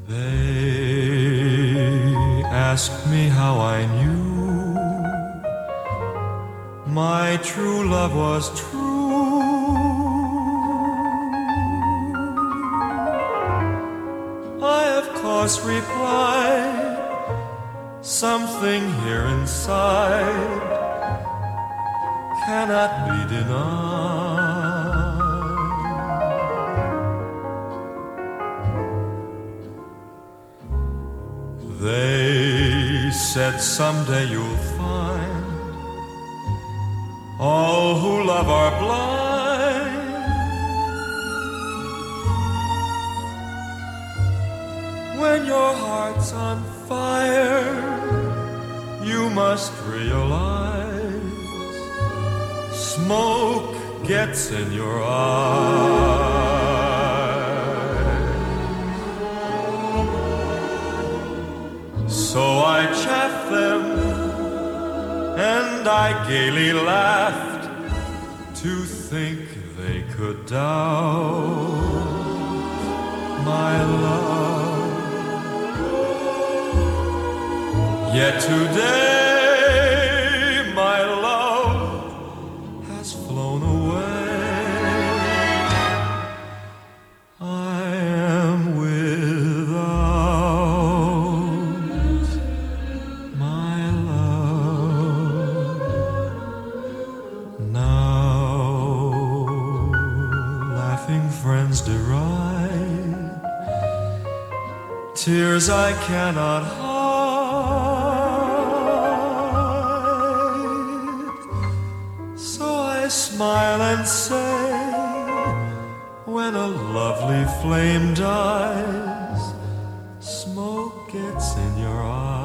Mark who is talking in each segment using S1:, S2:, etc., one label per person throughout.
S1: They asked me how I knew my true love was true. I of course replied, something here inside cannot be denied. They said someday you'll find all who love are blind. When your heart's on fire, you must realize smoke gets in your eyes. So I chaffed them and I gaily laughed to think they could doubt my love. Yet today my love has flown away. I am without my love. Now laughing friends deride, tears I cannot hide. So I smile and say, when a lovely flame dies, smoke gets in your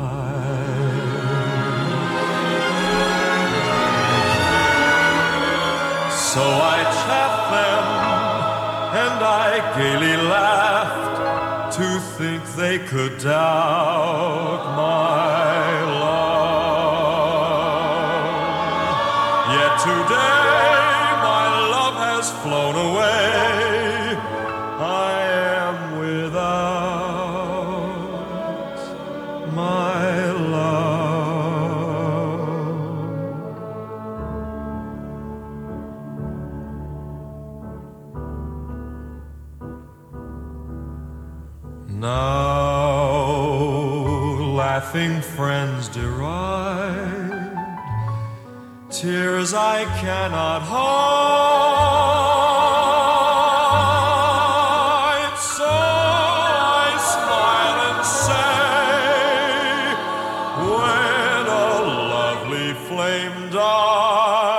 S1: eyes. So I chaffed them and I gaily laughed to think they could doubt my love. Yet today my love has flown away. I am without my love. Now laughing friends deride, tears I cannot hide. So I smile and say, when a lovely flame dies,